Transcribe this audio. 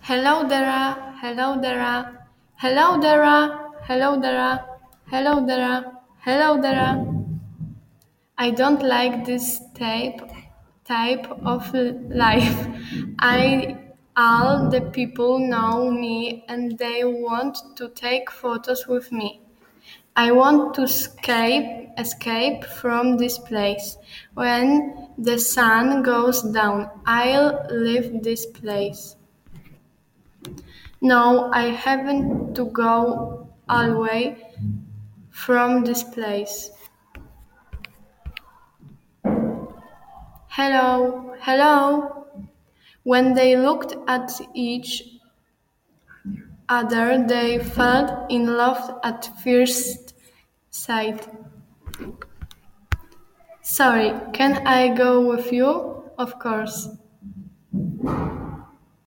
Hello there, hello there, hello there, hello there, hello there, hello there. I don't like this type of life. I all the people know me and they want to take photos with me. I want to escape from this place. When the sun goes down, I'll leave this place. No, I haven't to go away from this place. Hello, hello. When they looked at each other, they fell in love at first sight. Sorry, can I go with you? Of course.